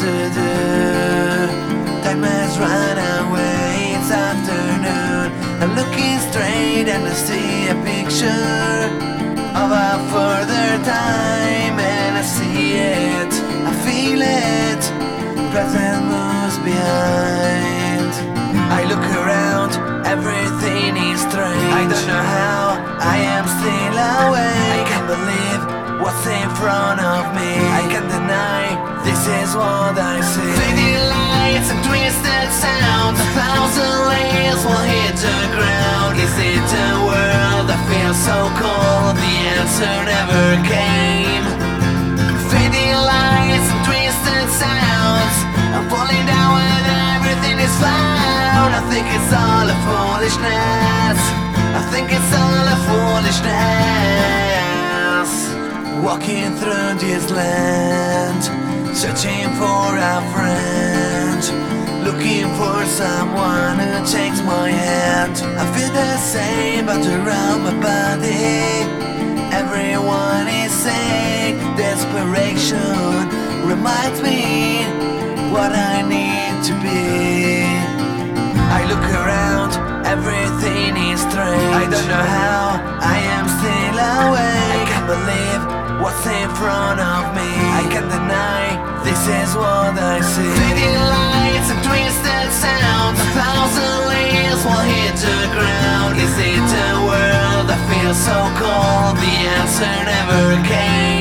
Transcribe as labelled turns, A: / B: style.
A: to do. Time has run away, it's afternoon. I'm looking straight and I see a picture of a further time, and I see it, I feel it, present moves behind. I look around, everything is strange. I don't know how, I am still awake. I can't believe what's in front of me. I can't deny, this is what I see. Fading lights and twisted sounds, 1,000 layers will hit the ground. Is it a world that feels so cold? The answer never came. Fading lights and twisted sounds, I'm falling down when everything is found. I think it's all a foolishness, I think it's all a foolishness. Walking through this land, searching for a friend, looking for someone who takes my hand. I feel the same but around my body. Everyone is saying desperation reminds me what I need to be. I look around, everything is strange. I don't know how, I am still awake. I can't believe what's in front of me. I can't deny, this is what I see. Fading lights and twisted sounds, 1,000 layers will hit the ground. Is it a world that feels so cold? The answer never came.